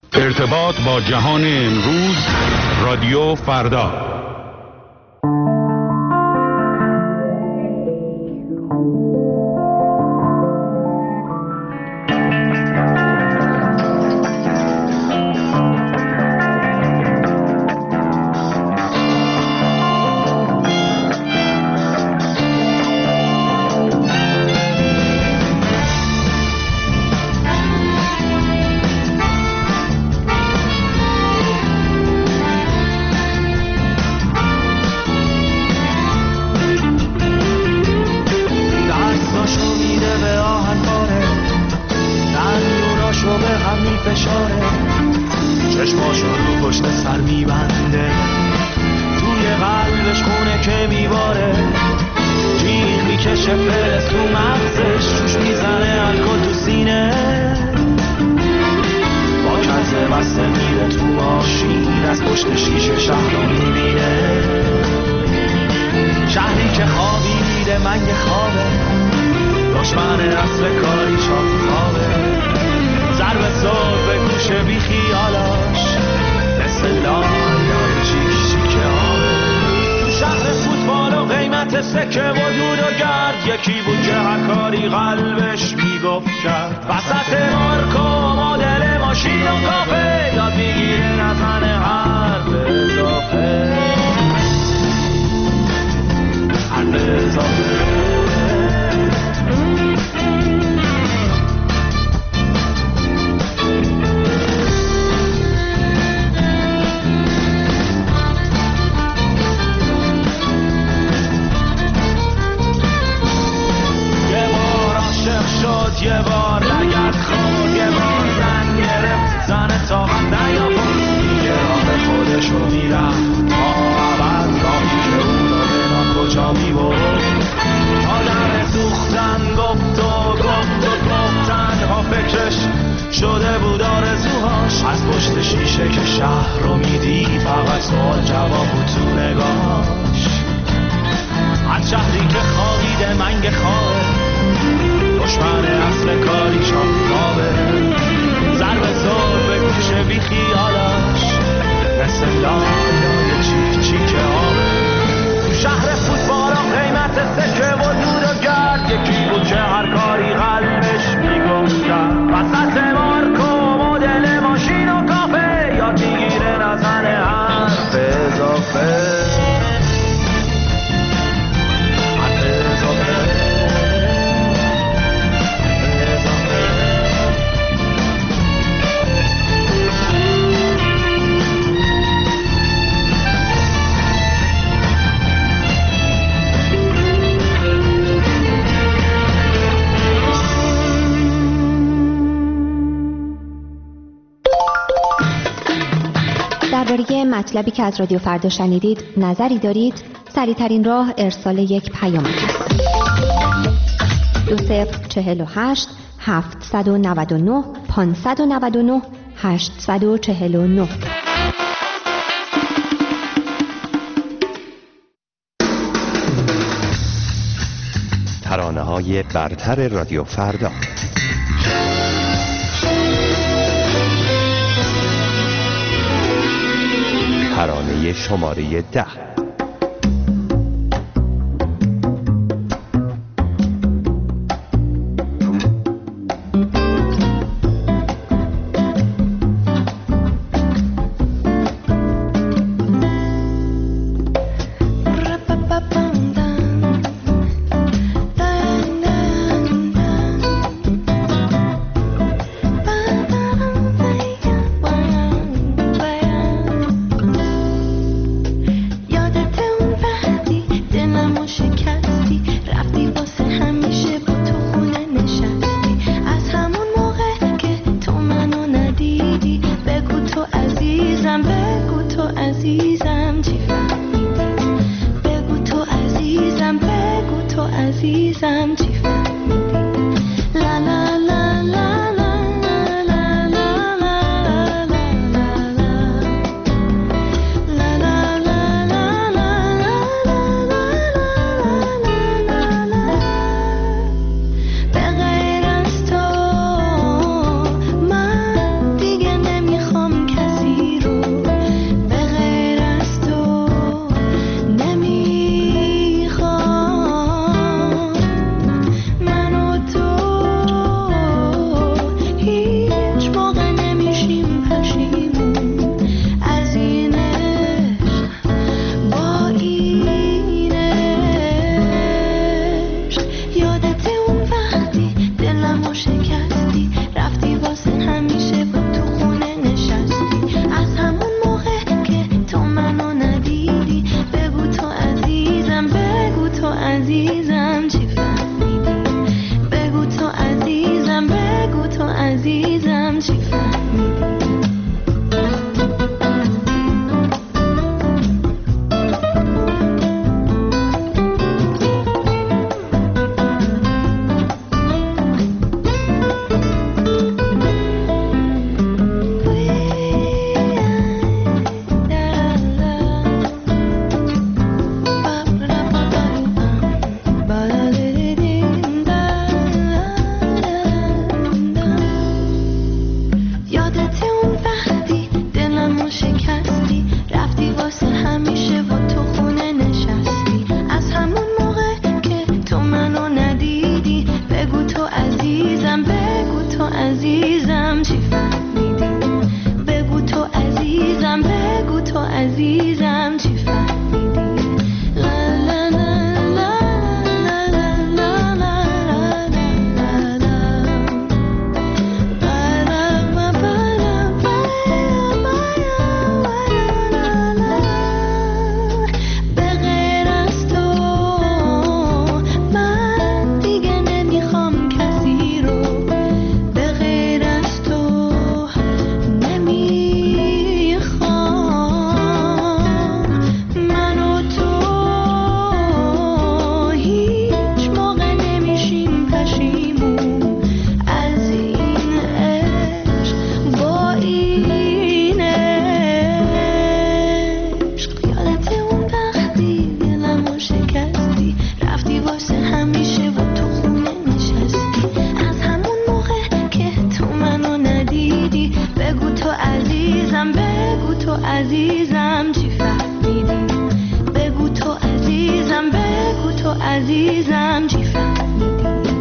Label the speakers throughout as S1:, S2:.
S1: ارتباط با جهان امروز، رادیو فردا.
S2: درباره مطلبی که از رادیو فردا شنیدید نظری دارید؟ سریع‌ترین راه ارسال یک پیام است. 2048 799 599 849.
S3: ترانه‌های برتر رادیو فردا. ترانه شماره 10.
S4: به غیر از تو من دیگه نمیخوام یادت اون وقتی دلمو شکستی، رفتی واسه همیشه و تو خونه نشستی. از همون موقع که تو منو ندیدی، بگو تو عزیزم، بگو تو عزیزم چی فهمیدی. بگو تو عزیزم، بگو تو عزیزم چی فهمیدی. لا لا لا لا لا لا لا عزیزم چی فهمیدی. بگو تو عزیزم، بگو تو عزیزم چی فهمیدی.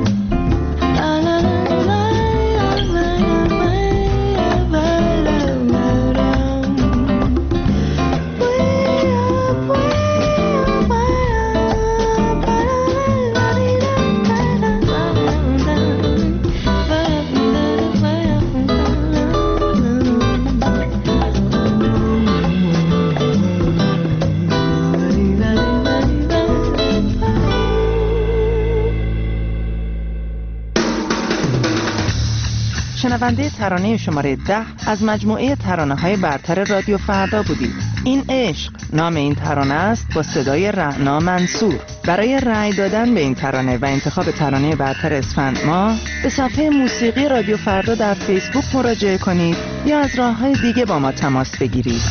S5: شنونده ترانه شماره 10 از مجموعه ترانه‌های برتر رادیو فردا بودید. این عشق نام این ترانه است، با صدای رعنا منصور. برای رأی دادن به این ترانه و انتخاب ترانه برتر اسفند ماه به صفحه موسیقی رادیو فردا در فیسبوک مراجعه کنید یا از راه‌های دیگه با ما تماس بگیرید.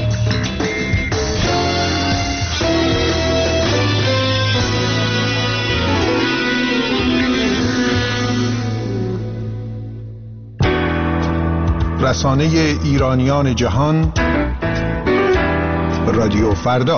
S6: رسانه ایرانیان جهان، رادیو فردا.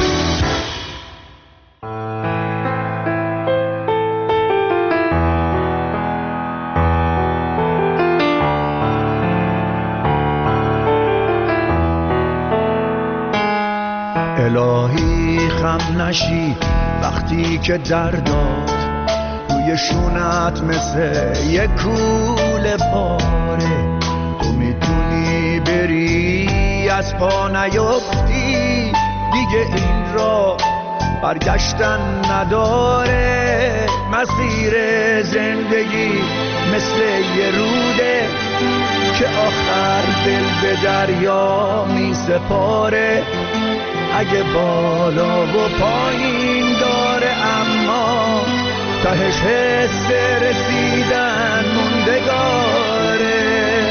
S7: الهی خم نشی وقتی که درداد روی شونت مثل یک کوله پاره. تو میتونی بری از پا نیفتی، دیگه این را برگشتن نداره. مسیر زندگی مثل یه روده که آخر دل به دریا می سپاره. اگه بالا و پایین داره اما تهش حس رسیدن موندگاره.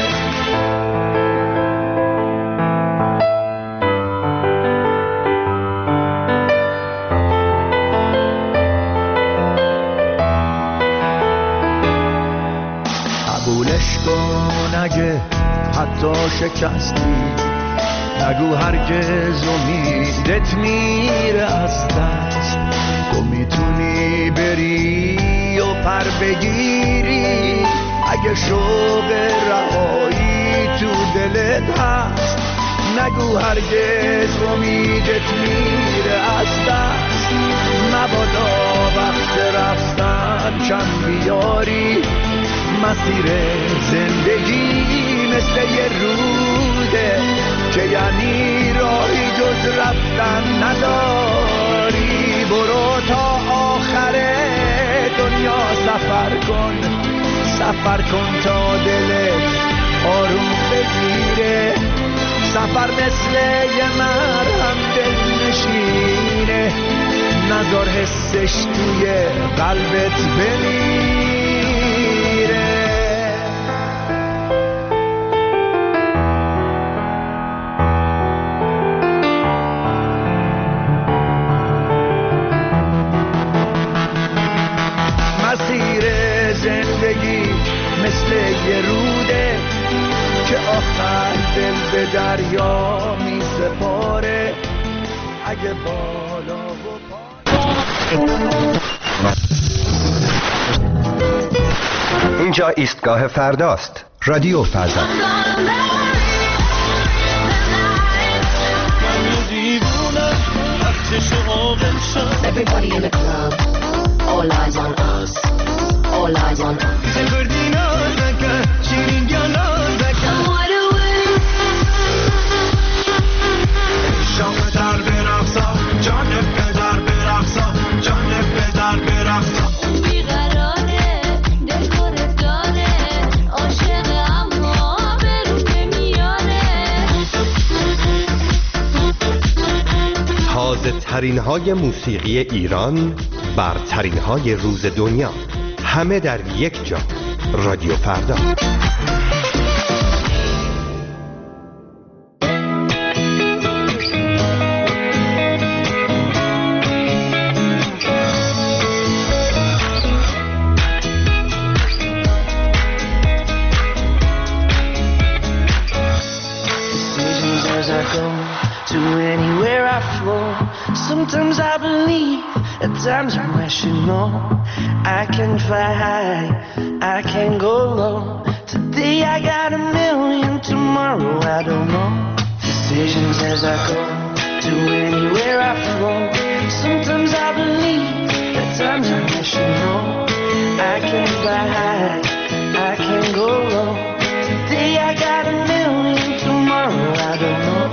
S7: قبولش کن اگه حتی شکستی، نگو هرگز امیدت میره از دست. تو میتونی بری و پر بگیری اگه شوق رهایی تو دلت هست. نگو هرگز امیدت میره از دست. مبادا وقت رفتن کم بیاری. مسیر زندگی مثل یه روده که یعنی راهی جز رفتن نداری. برو تا آخر دنیا سفر کن، سفر کن تا دلت آروم بگیره. سفر مثل یه مرهم دل نشینه، نذار حسش توی قلبت بمیره. مسیر زندگی مثل یه روده که به دریا می سپاره اگه بالا و
S3: اینجا ایستگاه فرداست. رادیو فردا.
S8: Everybody in the club, all eyes on us, all eyes on us.
S3: تازه ترین های موسیقی ایران، برترین های روز دنیا، همه در یک جا. رادیو فردا.
S9: Sometimes I believe, at times I'm rational. I can fly high, I can go low. Today I got a million, tomorrow I don't know. Decisions as I go, to anywhere I flow. Sometimes I believe, at times I'm rational. I can fly high, I can go low. Today I got a million, tomorrow I don't know.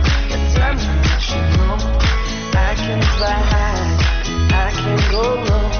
S9: I can fly high, I can go low.